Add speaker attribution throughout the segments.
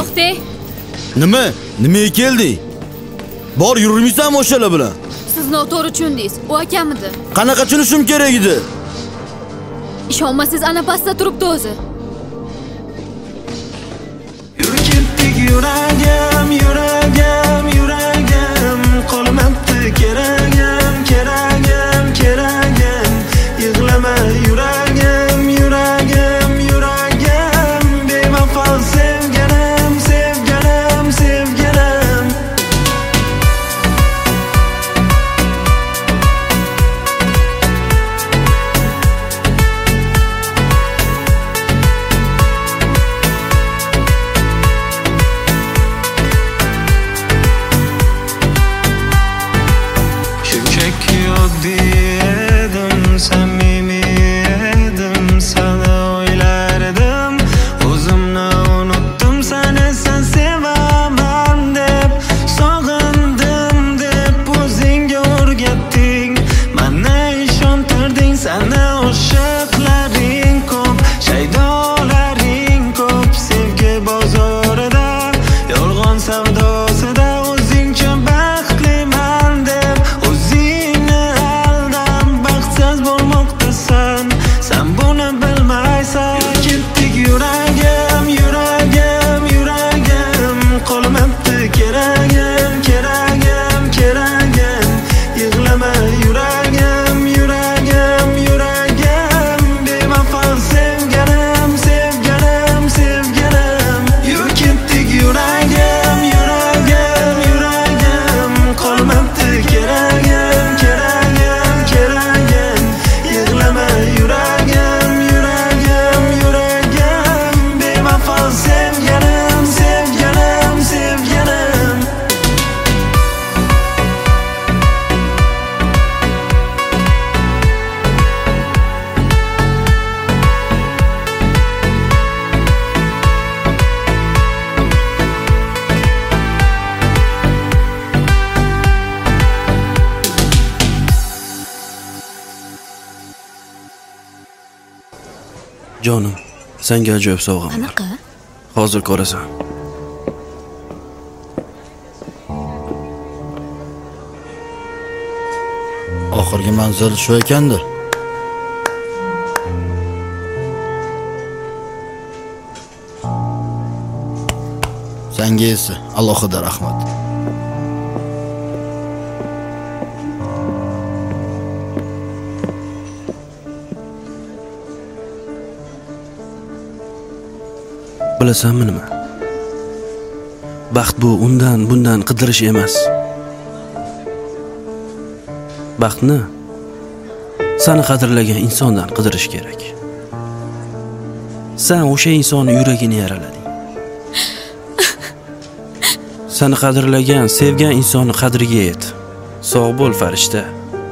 Speaker 1: To'xtang.
Speaker 2: Nimaga kelding? Bor yurmaysanmi o'shalar bilan?
Speaker 1: Siz noto'g'ri tushundingiz. U akamidi.
Speaker 2: Qanaqa tushunishim kerak edi?
Speaker 1: Ishonmasangiz ana pastda turibdi o'zi.
Speaker 3: Ketdik yuragim, yuragim, yuragim, qolmabdi keragim, keragim, keragim, yig'lama yuragim, yuragim, yuragim, bevafo sevganim, sevganim, sevganim.
Speaker 4: Jonim, senga ajoyib sovg'am bor.
Speaker 1: Qanaqa?
Speaker 4: Hozir ko'rasan.
Speaker 2: Oxirgi manzil shu ekanda. Senga esa alohida rahmat.
Speaker 4: Bilasanmi nima? Baxt bu undan bundan qidirish emas. Baxtni seni qadrlagan insondan qidirish kerak. Sen o'sha insonning yuragini yaralading. Seni qadrlagan, sevgan insonning qadriga yet. Sog' bo'l farishta.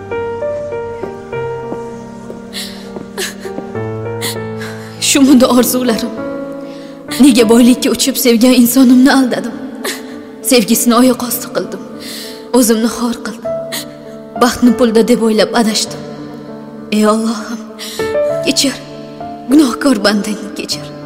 Speaker 1: Shu munda orzularim. Nega boylikka uchib sevgan insonimni aldadim? Sevgisini oyoq osti qildim. O'zimni xor qildim. Baxtni pulda deb o'ylab adashdim. Ey Allohim, kechir. Gunohkor bandangni kechir.